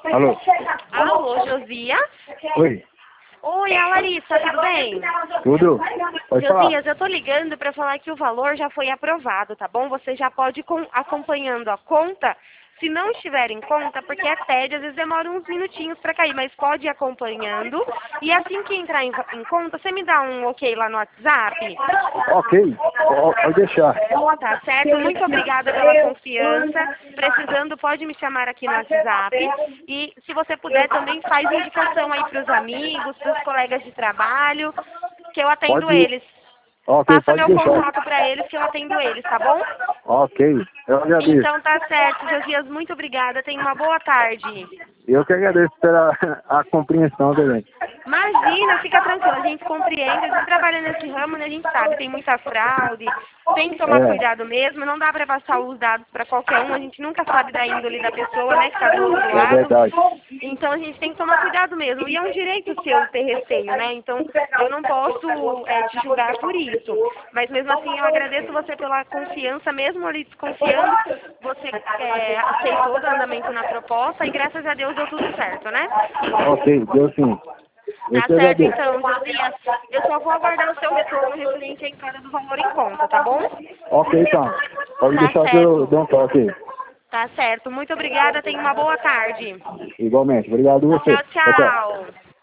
Alô? Alô, Josias? Oi, Oi, a Larissa, tudo bem? tudo? Pode falar. Josias, eu tô ligando para falar que o valor já foi aprovado, tá bom? Você já pode ir acompanhando a conta. Se não estiver em conta, porque é TED, às vezes demora uns minutinhos para cair, mas pode ir acompanhando. E assim que entrar em conta, você me dá um ok lá no WhatsApp? Ok, pode deixar. Tá certo? Muito obrigada pela confiança. Precisando, pode me chamar aqui no WhatsApp. E se você puder, também faz indicação aí para os amigos, para os colegas de trabalho, que eu atendo Pode, eles. ok, Passa pode meu deixar. contato para eles que eu atendo eles, tá bom? Ok, eu agradeço. Então tá certo, Josias, muito obrigada. Tenha uma boa tarde. Eu que agradeço pela a compreensão também. Imagina, fica tranquila, a gente compreende, a gente trabalha nesse ramo, né, a gente sabe, tem muita fraude, tem que tomar É, cuidado mesmo, não dá para passar os dados para qualquer um, a gente nunca sabe da índole da pessoa, né, que está do outro é lado, verdade. então a gente tem que tomar cuidado mesmo, e é um direito seu ter receio, né, então eu não posso te julgar por isso, mas mesmo assim eu agradeço você pela confiança, mesmo ali desconfiando, você aceitou o andamento na proposta e graças a Deus deu tudo certo, né? Ok, deu sim. Eu Tá que certo, agradeço. então, Josias. Eu só vou aguardar o seu retorno referente à entrada do valor em conta, tá bom? Ok, então. Pode Tá deixar que eu certo. dou um toque. Tá certo. Muito obrigada. Tenha uma boa tarde. Igualmente. Obrigado a você. Tchau, Tchau, tchau. tchau.